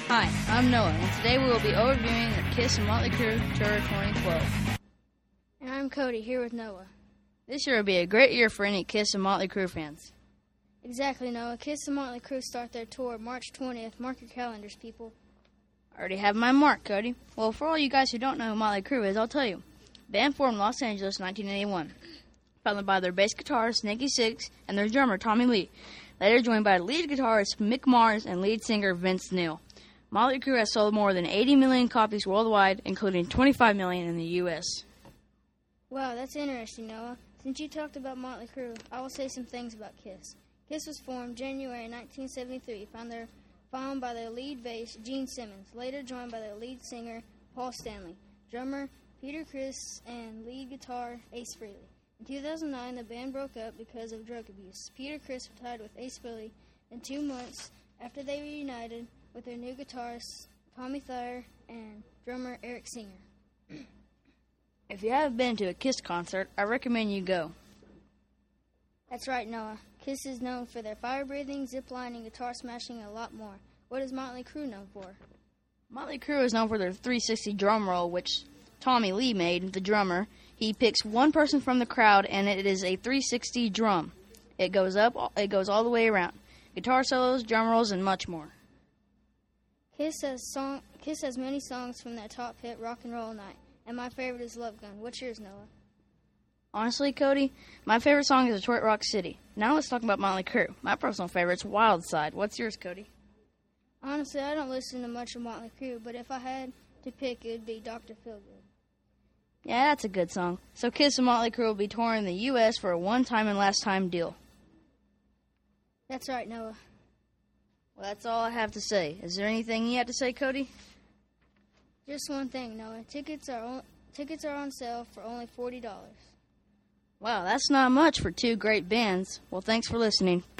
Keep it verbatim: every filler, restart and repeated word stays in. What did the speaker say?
Hi, I'm Noah, and today we will be overviewing the Kiss and Motley Crue Tour twenty twelve. And I'm Cody, here with Noah. This year will be a great year for any Kiss and Motley Crue fans. Exactly, Noah. Kiss and Motley Crue start their tour March twentieth. Mark your calendars, people. I already have my mark, Cody. Well, for all you guys who don't know who Motley Crue is, I'll tell you. Band formed in Los Angeles in nineteen eighty-one, founded by their bass guitarist, Nikki Sixx, and their drummer, Tommy Lee. Later joined by lead guitarist, Mick Mars, and lead singer, Vince Neil. Motley Crue has sold more than eighty million copies worldwide, including twenty-five million in the U S Wow, that's interesting, Noah. Since you talked about Motley Crue, I will say some things about Kiss. Kiss was formed January nineteen seventy-three, found their, found by their lead bass, Gene Simmons, later joined by their lead singer, Paul Stanley, drummer, Peter Criss, and lead guitar, Ace Frehley. In two thousand nine, the band broke up because of drug abuse. Peter Criss retired with Ace Frehley, and two months after they reunited with their new guitarist, Tommy Thayer, and drummer, Eric Singer. If you haven't been to a Kiss concert, I recommend you go. That's right, Noah. Kiss is known for their fire-breathing, zip-lining, guitar smashing, and a lot more. What is Motley Crue known for? Motley Crue is known for their three sixty drum roll, which Tommy Lee made, the drummer. He picks one person from the crowd, and it is a three sixty drum. It goes up, it goes all the way around. Guitar solos, drum rolls, and much more. Kiss has song. Kiss has many songs from their top hit, Rock and Roll Night, and my favorite is Love Gun. What's yours, Noah? Honestly, Cody, my favorite song is Detroit Rock City. Now let's talk about Motley Crue. My personal favorite is Wild Side. What's yours, Cody? Honestly, I don't listen to much of Motley Crue, but if I had to pick, it would be Doctor Feelgood. Yeah, that's a good song. So Kiss and Motley Crue will be touring the U S for a one-time and last-time deal. That's right, Noah. Well, that's all I have to say. Is there anything you have to say, Cody? Just one thing, Noah. Tickets are on, tickets are on sale for only forty dollars. Wow, that's not much for two great bands. Well, thanks for listening.